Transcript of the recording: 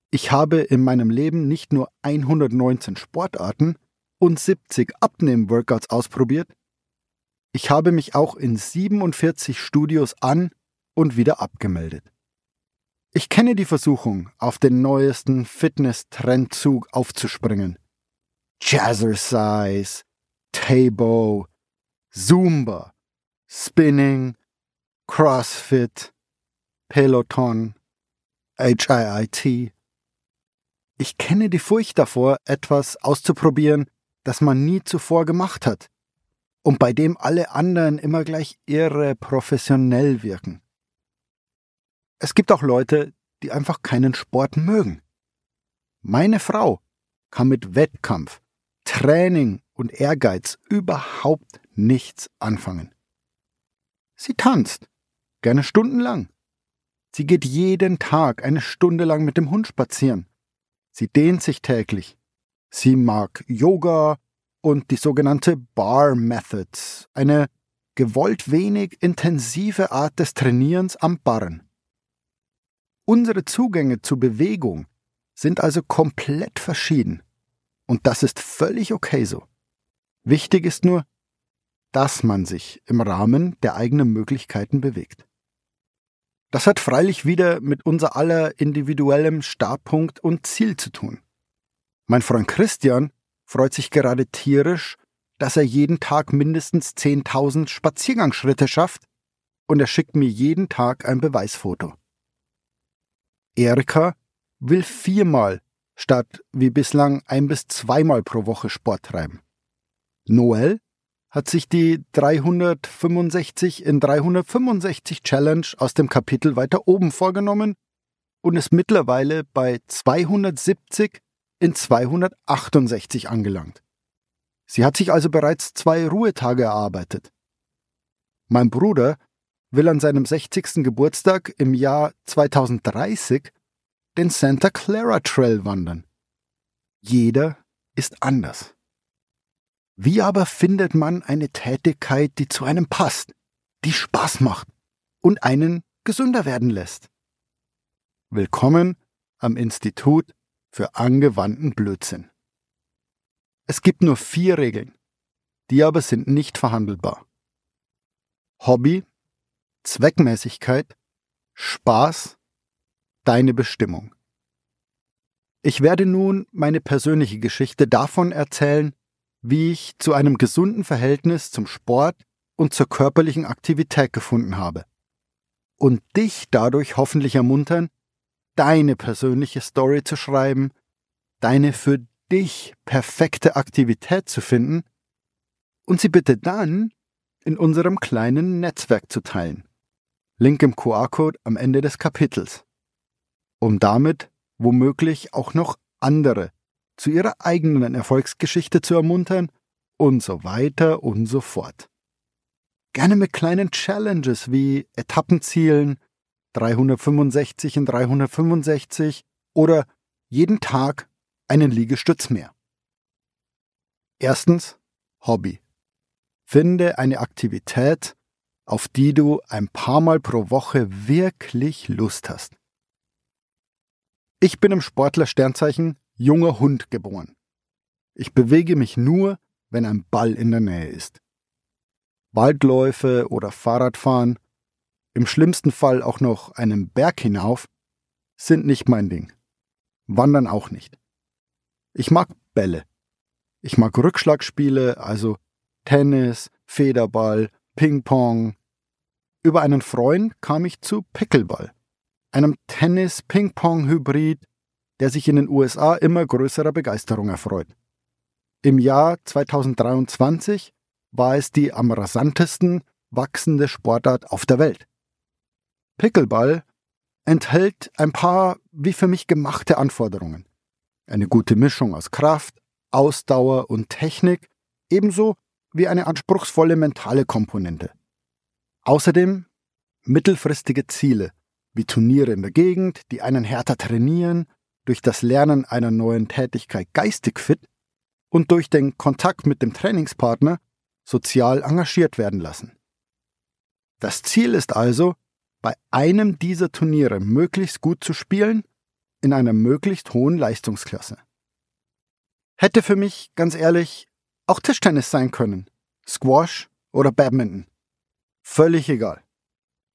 Ich habe in meinem Leben nicht nur 119 Sportarten und 70 Abnehmen-Workouts ausprobiert, ich habe mich auch in 47 Studios an- und wieder abgemeldet. Ich kenne die Versuchung, auf den neuesten Fitness-Trendzug aufzuspringen. Jazzercise, Taibo, Zumba, Spinning, CrossFit, Peloton, HIIT. Ich kenne die Furcht davor, etwas auszuprobieren, das man nie zuvor gemacht hat und bei dem alle anderen immer gleich irre professionell wirken. Es gibt auch Leute, die einfach keinen Sport mögen. Meine Frau kann mit Wettkampf, Training und Ehrgeiz überhaupt nichts anfangen. Sie tanzt, gerne stundenlang. Sie geht jeden Tag eine Stunde lang mit dem Hund spazieren. Sie dehnt sich täglich. Sie mag Yoga und die sogenannte Bar Methods, eine gewollt wenig intensive Art des Trainierens am Barren. Unsere Zugänge zur Bewegung sind also komplett verschieden. Und das ist völlig okay so. Wichtig ist nur, dass man sich im Rahmen der eigenen Möglichkeiten bewegt. Das hat freilich wieder mit unser aller individuellem Startpunkt und Ziel zu tun. Mein Freund Christian freut sich gerade tierisch, dass er jeden Tag mindestens 10.000 Spaziergangsschritte schafft, und er schickt mir jeden Tag ein Beweisfoto. Erika will 4-mal statt wie bislang 1- bis 2-mal pro Woche Sport treiben. Noel hat sich die 365 in 365 Challenge aus dem Kapitel weiter oben vorgenommen und ist mittlerweile bei 270 in 268 angelangt. Sie hat sich also bereits 2 Ruhetage erarbeitet. Mein Bruder will an seinem 60. Geburtstag im Jahr 2030 den Santa Clara Trail wandern. Jeder ist anders. Wie aber findet man eine Tätigkeit, die zu einem passt, die Spaß macht und einen gesünder werden lässt? Willkommen am Institut für angewandten Blödsinn. Es gibt nur 4 Regeln, die aber sind nicht verhandelbar. Hobby, Zweckmäßigkeit, Spaß, deine Bestimmung. Ich werde nun meine persönliche Geschichte davon erzählen, wie ich zu einem gesunden Verhältnis zum Sport und zur körperlichen Aktivität gefunden habe. Und dich dadurch hoffentlich ermuntern, deine persönliche Story zu schreiben, deine für dich perfekte Aktivität zu finden und sie bitte dann in unserem kleinen Netzwerk zu teilen. Link im QR-Code am Ende des Kapitels. Um damit womöglich auch noch andere zu ihrer eigenen Erfolgsgeschichte zu ermuntern und so weiter und so fort. Gerne mit kleinen Challenges wie Etappenzielen, 365 in 365 oder jeden Tag einen Liegestütz mehr. Erstens, Hobby. Finde eine Aktivität, auf die du ein paar Mal pro Woche wirklich Lust hast. Ich bin im Sportler-Sternzeichen junger Hund geboren. Ich bewege mich nur, wenn ein Ball in der Nähe ist. Waldläufe oder Fahrradfahren, im schlimmsten Fall auch noch einen Berg hinauf, sind nicht mein Ding. Wandern auch nicht. Ich mag Bälle. Ich mag Rückschlagspiele, also Tennis, Federball, Ping-Pong. Über einen Freund kam ich zu Pickleball, einem Tennis-Ping-Pong-Hybrid, der sich in den USA immer größerer Begeisterung erfreut. Im Jahr 2023 war es die am rasantesten wachsende Sportart auf der Welt. Pickleball enthält ein paar wie für mich gemachte Anforderungen. Eine gute Mischung aus Kraft, Ausdauer und Technik, ebenso wie eine anspruchsvolle mentale Komponente. Außerdem mittelfristige Ziele, wie Turniere in der Gegend, die einen härter trainieren, durch das Lernen einer neuen Tätigkeit geistig fit und durch den Kontakt mit dem Trainingspartner sozial engagiert werden lassen. Das Ziel ist also, bei einem dieser Turniere möglichst gut zu spielen in einer möglichst hohen Leistungsklasse. Hätte für mich, ganz ehrlich, auch Tischtennis sein können, Squash oder Badminton. Völlig egal.